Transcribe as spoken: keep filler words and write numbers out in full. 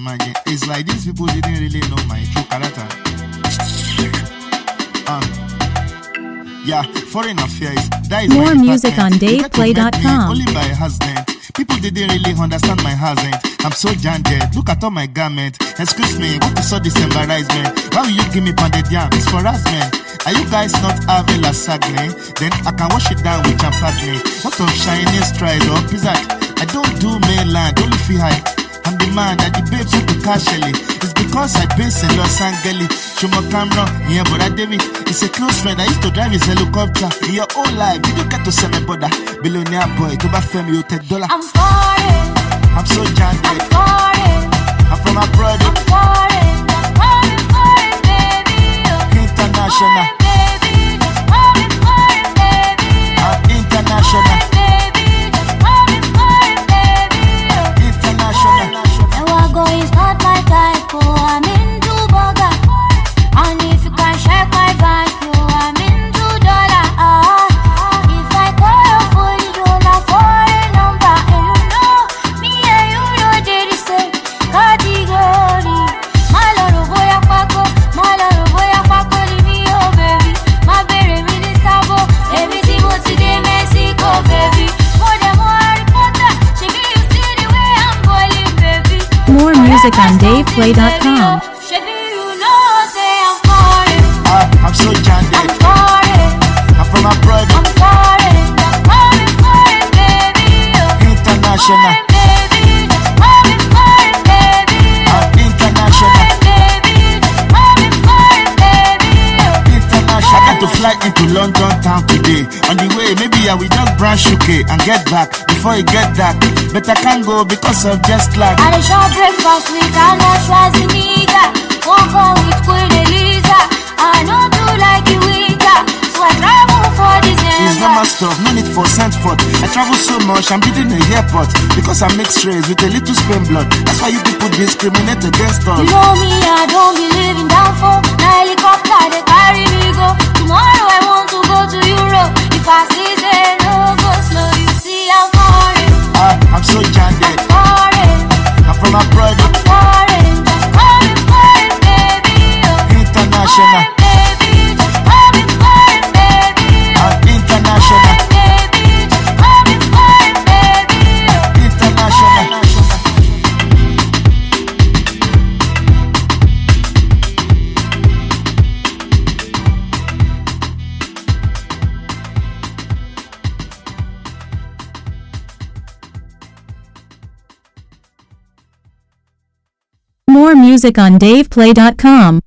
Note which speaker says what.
Speaker 1: imagine. It's like these people didn't really know my true character. Uh, yeah, foreign affairs. That is
Speaker 2: More
Speaker 1: my
Speaker 2: music on dave play dot com.
Speaker 1: Only by husband. People didn't really understand my husband. I'm so janded. Look at all my garment. Excuse me, what is all this embarrassment? Why will you give me pounded yam? It's for us, man. Are you guys not having lasagne? Then I can wash it down with champagne. What of Chinese stride or pizza? I don't do mainland, only free high. I'm the man that the babes want to cash Shelly. It's because I base in Los Angeles. Shomo camera, yeah, but I David. It's a close friend. I used to drive his helicopter. In your whole life, did you get to sell my brother? Billionaire boy, to buy fame, you take dollar.
Speaker 3: I'm foreign.
Speaker 1: I'm so janded.
Speaker 3: I'm foreign.
Speaker 1: I'm from abroad.
Speaker 3: I'm foreign. Just foreign, foreign, baby.
Speaker 1: International.
Speaker 3: Foreign, baby. Just foreign, foreign, baby.
Speaker 1: I'm international.
Speaker 3: Is not my type, oh, I'm into burger. And if you can check my bank, oh, I'm into dollar. Ah, if I call your phone, you'll not for a number. And you know, me and you know they the same category. My lord, boy, a paco, my lord, boy, a paco, leave me, oh, baby. My baby, me the sabo, everything was today, Mexico, baby. More than more Harry Potter, she be you see the way I'm boiling, baby.
Speaker 2: More music on dave play dot com.
Speaker 1: Uh, I'm so janded.
Speaker 3: I'm foreign.
Speaker 1: I'm from abroad.
Speaker 3: I'm foreign. Just foreign, foreign, baby.
Speaker 1: International.
Speaker 3: Foreign, baby. Just foreign, foreign, baby.
Speaker 1: I'm international.
Speaker 3: Foreign, baby. Just foreign, foreign, baby.
Speaker 1: International. I got to fly into London town today. On the way, maybe I will just branch U K and get back before it get dark. But I can't go because of jet lag.
Speaker 3: I shall breakfast with Anna Schwarzenegger. Won't go with Queen Eliza. I know do like you weaker, so I travel for this
Speaker 1: It's not my stuff, no need for Sandford. I travel so much, I'm building a airport. Because I'm mixed race with a little Spain blood. That's why you people discriminate against us.
Speaker 3: You know me, I don't believe in downfall. Na helicopter, they carry me go. Tomorrow I want to go to Europe. If I see say no go slow, you see I'm foreign.
Speaker 1: Ah, I'm so janded.
Speaker 3: I'm foreign.
Speaker 1: I'm from abroad.
Speaker 3: I'm foreign. Just foreign, foreign, baby.
Speaker 1: International.
Speaker 3: Foreign, baby. Just foreign, foreign, baby.
Speaker 1: I'm international.
Speaker 3: Foreign, baby. Just foreign, foreign, baby.
Speaker 1: International.
Speaker 2: More music on dave play dot com.